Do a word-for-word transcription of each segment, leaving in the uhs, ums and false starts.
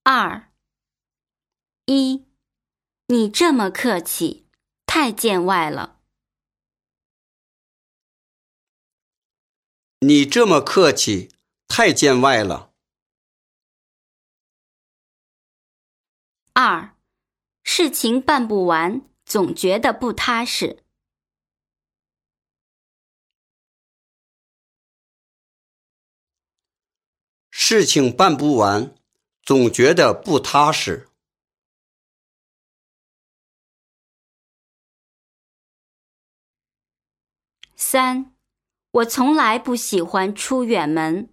二一，你这么客气，太见外了。 你这么客气，太见外了。 二，事情办不完，总觉得不踏实。 事情办不完，总觉得不踏实。 三，我从来不喜欢出远门。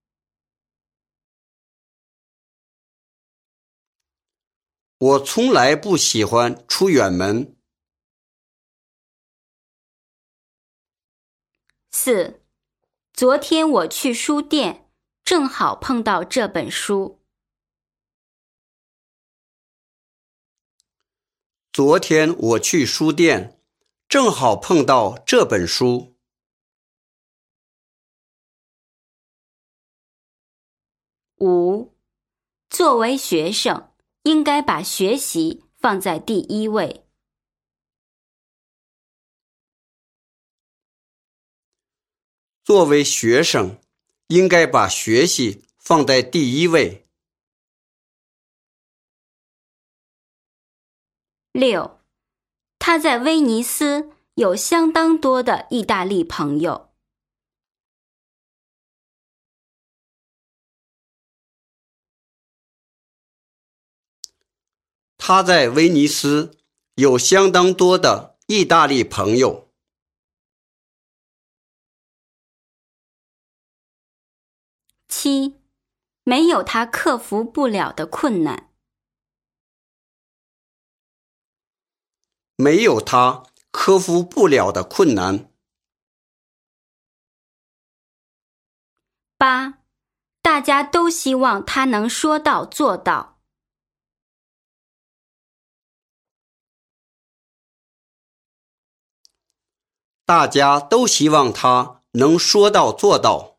我从来不喜欢出远门。 四，昨天我去书店，正好碰到这本书。 昨天我去书店，正好碰到这本书。 五，作为学生，应该把学习放在第一位。 作为学生，应该把学习放在第一位。 六，他在威尼斯有相当多的意大利朋友。 他在威尼斯有相当多的意大利朋友。 七，没有他克服不了的困难。 没有他克服不了的困难。 八，大家都希望他能说到做到。 大家都希望他能说到做到。